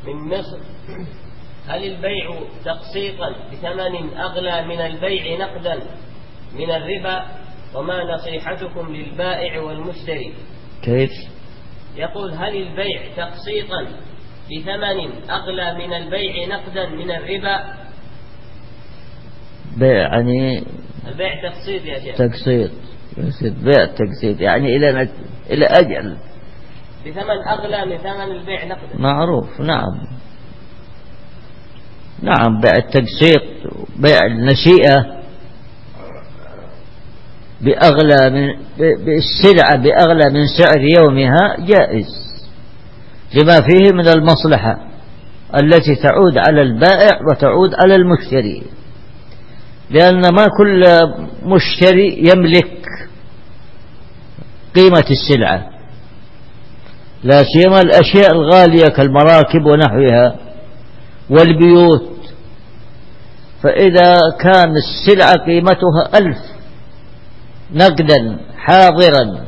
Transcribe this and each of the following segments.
من مصر: هل البيع تقسيطا بثمن أغلى من البيع نقدا من الربا؟ وما نصيحتكم للبائع والمشتري؟ كيف؟ يقول: هل البيع تقسيطا بثمن أغلى من البيع نقدا من الربا؟ بيع يعني البيع تقسيط يا شيخ. تقسيط، بيع تقسيط يعني إلى أجل بثمن أغلى من ثمن البيع نقدا. معروف. نعم بيع التقسيط، بيع النسيئة بأغلى من بالسلعة بأغلى من سعر يومها جائز، لما فيه من المصلحة التي تعود على البائع وتعود على المشتري، لأن ما كل مشتري يملك قيمة السلعة، لا سيما الأشياء الغالية كالمراكب ونحوها والبيوت. فإذا كان السلعة قيمتها 1000 نقدا حاضرا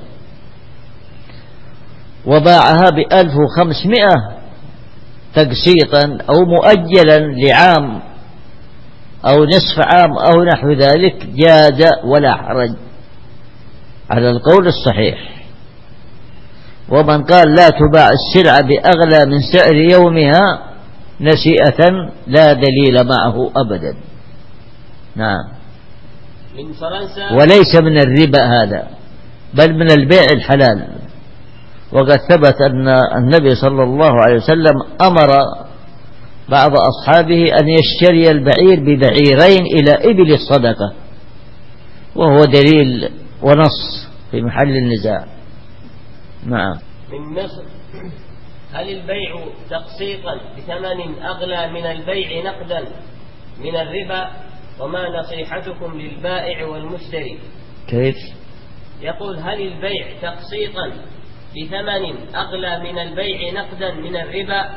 وباعها 1500 تقسيطا أو مؤجلا لعام أو نصف عام أو نحو ذلك جاز ولا حرج على القول الصحيح. ومن قال لا تباع السلعة بأغلى من سعر يومها نسيئة لا دليل معه أبدا. نعم. من فرنسا: وليس من الربا هذا، بل من البيع الحلال. وقد ثبت أن النبي صلى الله عليه وسلم أمر بعض أصحابه أن يشتري البعير ببعيرين إلى إبل الصدقة، وهو دليل ونص في محل النزاع. نعم. من مصر: هل البيع تقسيطا بثمن أغلى من البيع نقدا من الربا؟ وما نصيحتكم للبائع والمشتري؟ كيف؟ يقول: هل البيع تقسيطا بثمن أغلى من البيع نقدا من الربا؟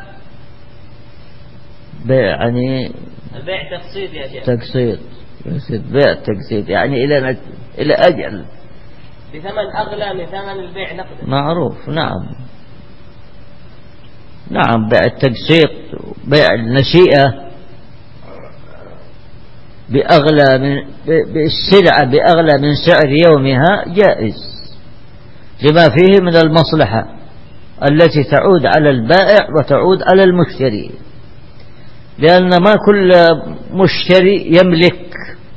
بيع يعني البيع تقسيط يا شيخ. تقسيط، بيع تقسيط يعني إلى أجل بثمن أغلى من ثمن البيع نقدا. معروف. نعم بيع التقسيط، بيع النسيئة بأغلى من بالسلعة بأغلى من سعر يومها جائز، لما فيه من المصلحة التي تعود على البائع وتعود على المشتري، لأن ما كل مشتري يملك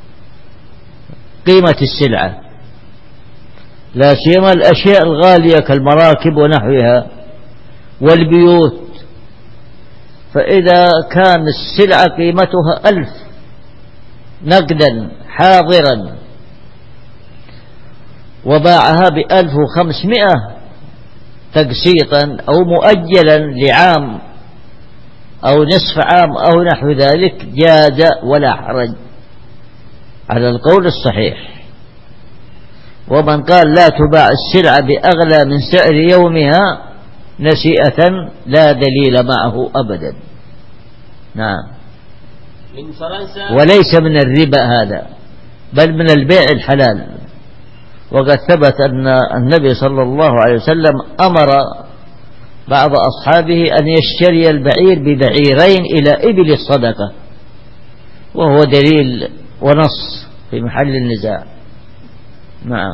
قيمة السلعة، لا سيما الأشياء الغالية كالمراكب ونحوها والبيوت. فإذا كان السلعة قيمتها 1000 نقدا حاضرا وباعها 1500 تقسيطا أو مؤجلا لعام أو نصف عام أو نحو ذلك جاز ولا حرج على القول الصحيح. ومن قال لا تباع السلعة بأغلى من سعر يومها نسيئة لا دليل معه أبدا. نعم. من فرنسا: وليس من الربا هذا، بل من البيع الحلال. وقد ثبت أن النبي صلى الله عليه وسلم أمر بعض أصحابه أن يشتري البعير ببعيرين إلى إبل الصدقة، وهو دليل ونص في محل النزاع. نعم.